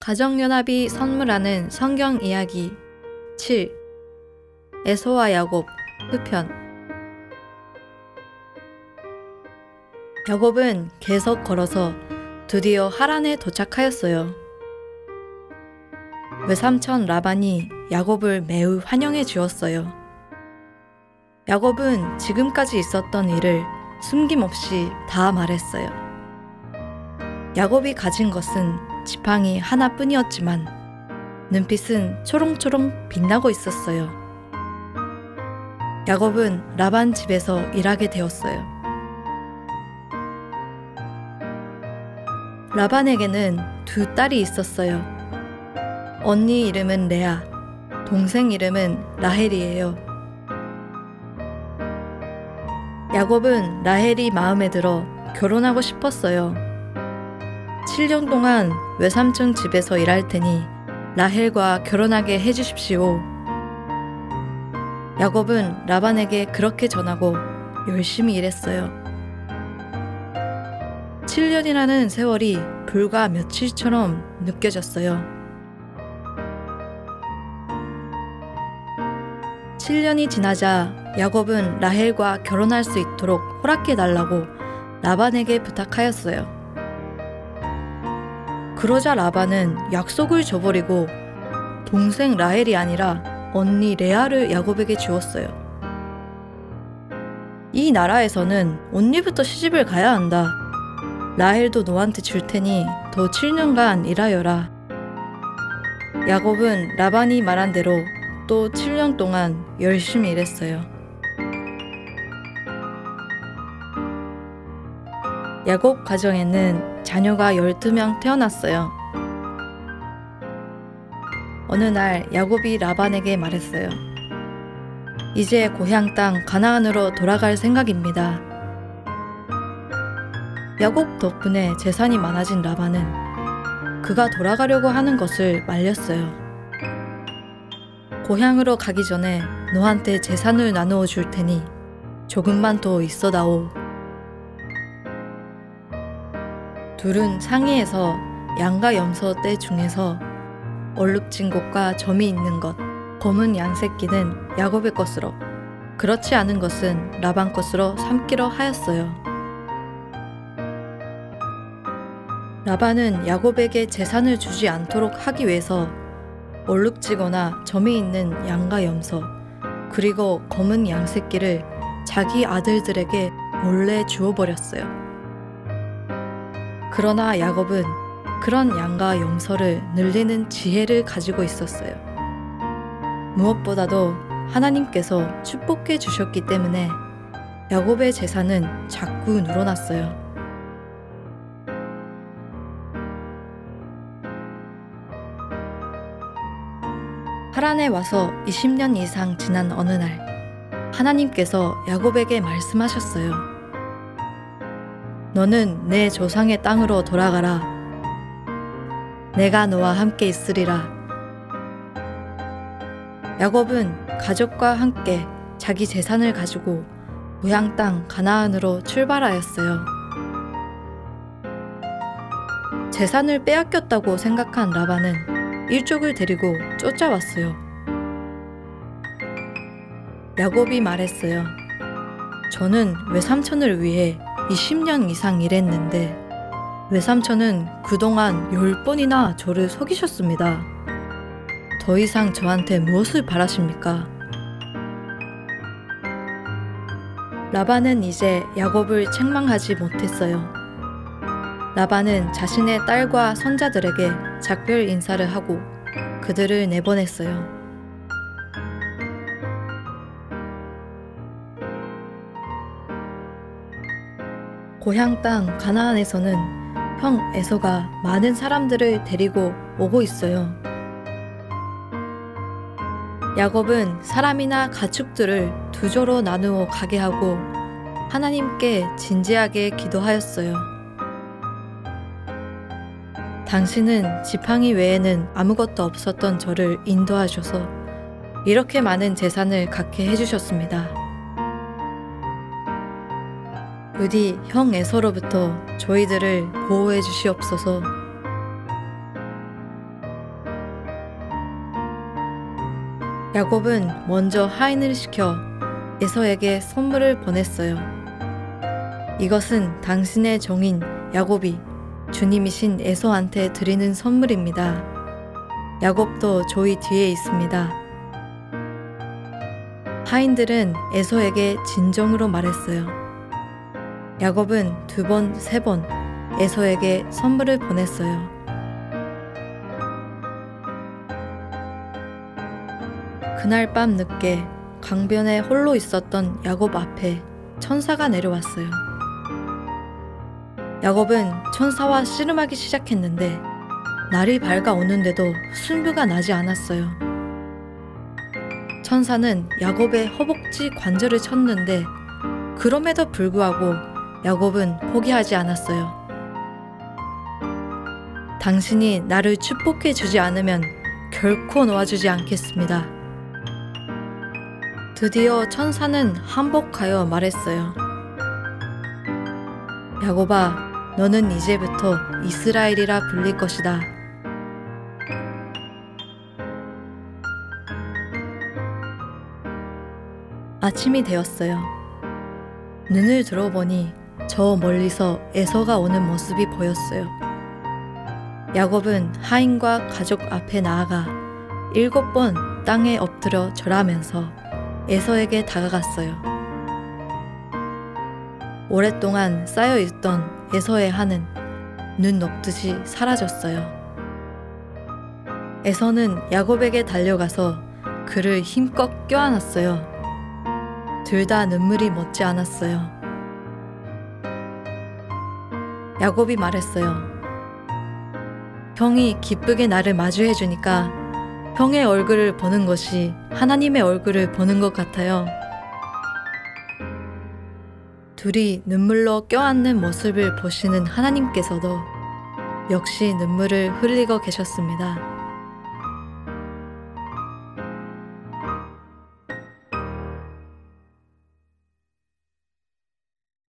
가정연합이 선물하는 성경 이야기 7. 에서와 야곱 흡편. 야곱은 계속 걸어서 드디어 하란에 도착하였어요. 외삼촌 라반이 야곱을 매우 환영해 주었어요. 야곱은 지금까지 있었던 일을 숨김없이 다 말했어요. 야곱이 가진 것은 지팡이 하나뿐이었지만 눈빛은 초롱초롱 빛나고 있었어요. 야곱은 라반 집에서 일하게 되었어요. 라반에게는 두 딸이 있었어요. 언니 이름은 레아, 동생 이름은 라헬이에요. 야곱은 라헬이 마음에 들어 결혼하고 싶었어요. 7년 동안 외삼촌 집에서 일할 테니 라헬과 결혼하게 해주십시오. 야곱은 라반에게 그렇게 전하고 열심히 일했어요. 7년이라는 세월이 불과 며칠처럼 느껴졌어요. 7년이 지나자 야곱은 라헬과 결혼할 수 있도록 허락해달라고 라반에게 부탁하였어요. 그러자 라반은 약속을 저버리고 동생 라헬이 아니라 언니 레아를 야곱에게 주었어요. 이 나라에서는 언니부터 시집을 가야 한다. 라헬도 너한테 줄 테니 더 7년간 일하여라. 야곱은 라반이 말한 대로 또 7년 동안 열심히 일했어요. 야곱 가정에는 자녀가 12명 태어났어요. 어느 날 야곱이 라반에게 말했어요. 이제 고향 땅 가나안으로 돌아갈 생각입니다. 야곱 덕분에 재산이 많아진 라반은 그가 돌아가려고 하는 것을 말렸어요. 고향으로 가기 전에 너한테 재산을 나누어 줄 테니 조금만 더 있어다오. 둘은 상의해서 양과 염소 떼 중에서 얼룩진 곳과 점이 있는 것, 검은 양 새끼는 야곱의 것으로, 그렇지 않은 것은 라반 것으로 삼기로 하였어요. 라반은 야곱에게 재산을 주지 않도록 하기 위해서 얼룩지거나 점이 있는 양과 염소, 그리고 검은 양 새끼를 자기 아들들에게 몰래 주어버렸어요. 그러나 야곱은 그런 양과 염소를 늘리는 지혜를 가지고 있었어요. 무엇보다도 하나님께서 축복해 주셨기 때문에 야곱의 재산은 자꾸 늘어났어요. 하란에 와서 20년 이상 지난 어느 날 하나님께서 야곱에게 말씀하셨어요. 너는 내 조상의 땅으로 돌아가라. 내가 너와 함께 있으리라. 야곱은 가족과 함께 자기 재산을 가지고 고향 땅 가나안으로 출발하였어요. 재산을 빼앗겼다고 생각한 라반은 일족을 데리고 쫓아왔어요. 야곱이 말했어요. 저는 외삼촌을 위해 20년 이상 일했는데 외삼촌은 그동안 10번이나 저를 속이셨습니다. 더 이상 저한테 무엇을 바라십니까? 라반은 이제 야곱을 책망하지 못했어요. 라반은 자신의 딸과 손자들에게 작별 인사를 하고 그들을 내보냈어요. 고향 땅 가나안에서는 형 에서가 많은 사람들을 데리고 오고 있어요. 야곱은 사람이나 가축들을 두 조로 나누어 가게 하고 하나님께 진지하게 기도하였어요. 당신은 지팡이 외에는 아무것도 없었던 저를 인도하셔서 이렇게 많은 재산을 갖게 해주셨습니다. 부디 형 에서로부터 저희들을 보호해 주시옵소서. 야곱은 먼저 하인을 시켜 에서에게 선물을 보냈어요. 이것은 당신의 종인 야곱이 주님이신 에서한테 드리는 선물입니다. 야곱도 조이 뒤에 있습니다. 하인들은 에서에게 진정으로 말했어요. 야곱은 2번, 3번 에서에게 선물을 보냈어요. 그날 밤 늦게 강변에 홀로 있었던 야곱 앞에 천사가 내려왔어요. 야곱은 천사와 씨름하기 시작했는데 날이 밝아오는데도 승부가 나지 않았어요. 천사는 야곱의 허벅지 관절을 쳤는데 그럼에도 불구하고 야곱은 포기하지 않았어요. 당신이 나를 축복해 주지 않으면 결코 놓아주지 않겠습니다. 드디어 천사는 항복하여 말했어요. 야곱아, 너는 이제부터 이스라엘이라 불릴 것이다. 아침이 되었어요. 눈을 들어보니 저 멀리서 에서가 오는 모습이 보였어요. 야곱은 하인과 가족 앞에 나아가 7번 땅에 엎드려 절하면서 에서에게 다가갔어요. 오랫동안 쌓여있던 에서의 한은 눈 녹듯이 사라졌어요. 에서는 야곱에게 달려가서 그를 힘껏 껴안았어요. 둘 다 눈물이 멎지 않았어요. 야곱이 말했어요. 형이 기쁘게 나를 마주해주니까 형의 얼굴을 보는 것이 하나님의 얼굴을 보는 것 같아요. 둘이 눈물로 껴안는 모습을 보시는 하나님께서도 역시 눈물을 흘리고 계셨습니다.